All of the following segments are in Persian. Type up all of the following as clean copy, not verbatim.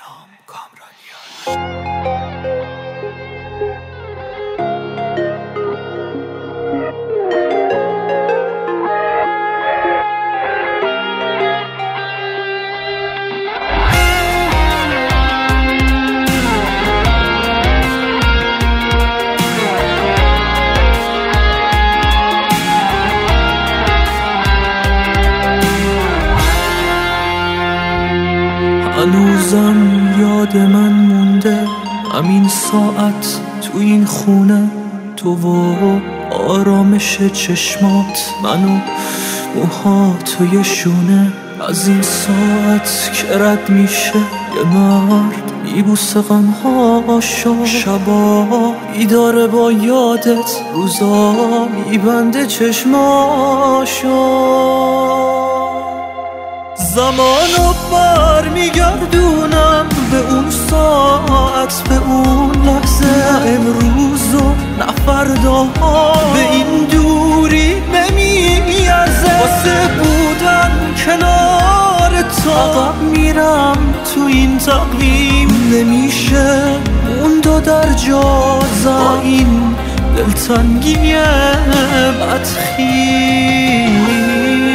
الهام کامرانیان. هنوزم یاد من مونده همین ساعت تو این خونه، تو و آرامش چشمات، منو موهاتو شونه. از این ساعت که رد میشه یه مرد میبوسه غمهاشو، شبا بیداره با یادت، روزا میبنده چشماشو. زمانو برمیگردونم به اون ساعت، به اون لحظه، نه امروزو نه فردا، به این دوری نمیارزه واسه بودن کنار تو. عقب میرم تو این تقویم، نمیشه موندو در جا با این دلتنگی بدخیم.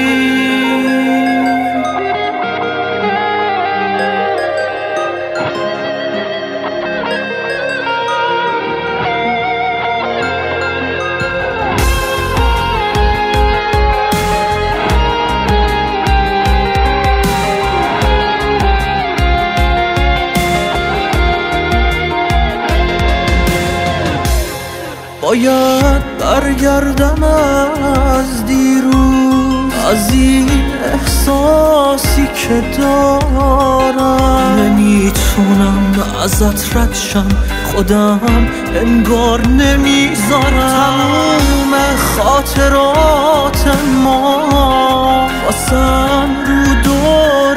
باید برگردم از دیروز، از این احساسی که دارم. نمیتونم ازت رد شم، خودم انگار نمیذارم. تموم خاطرات ما واسم رو دور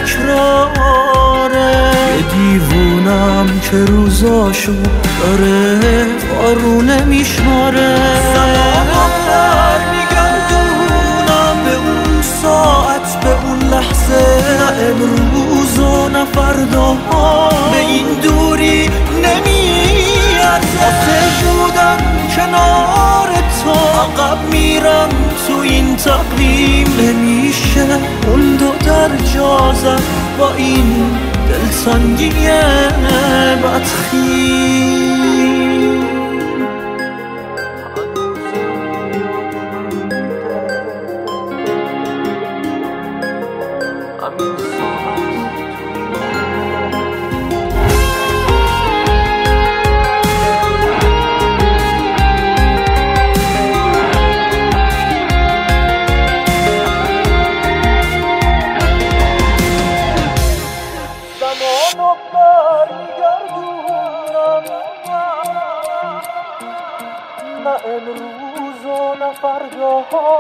تکراره. یه دیوونم که روزاشو داره بارونه میشماره. زمانم برمیگردونم به اون ساعت، به اون لحظه، نه امروز و نه فردا، به این دوری نمیارزه واسه بودن کنار تو. عقب میرم تو این تقویم، نمیشه موندو در جا زد با این دلتنگی بدخیم. زمانو برمیگردونم، نه امروز و نه فردا،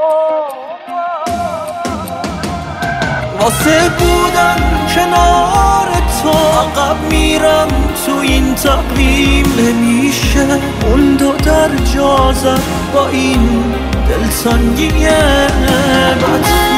واسه بودن کنار تو. عقب میرم تو این تقویم، نمیشه موندو در جا زد با این دلتنگی بدخیم.